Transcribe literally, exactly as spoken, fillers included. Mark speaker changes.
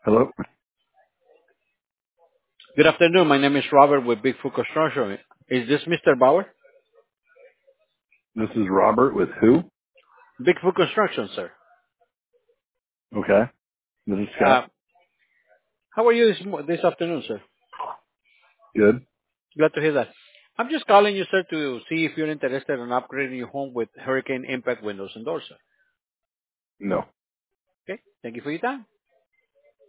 Speaker 1: Hello,
Speaker 2: Good afternoon. My name is Robert with Bigfoot Construction. Is this Mister Bauer?
Speaker 1: this is Robert with who?
Speaker 2: Bigfoot Construction, sir.
Speaker 1: Okay, this is
Speaker 2: Uh,
Speaker 1: Scott.
Speaker 2: how are you this, mo- this afternoon, sir?
Speaker 1: Good.
Speaker 2: Glad to hear that. I'm just calling you, sir, to see if you're interested in upgrading your home with hurricane impact windows and doors, sir.
Speaker 1: No.
Speaker 2: Okay? Thank you for your time.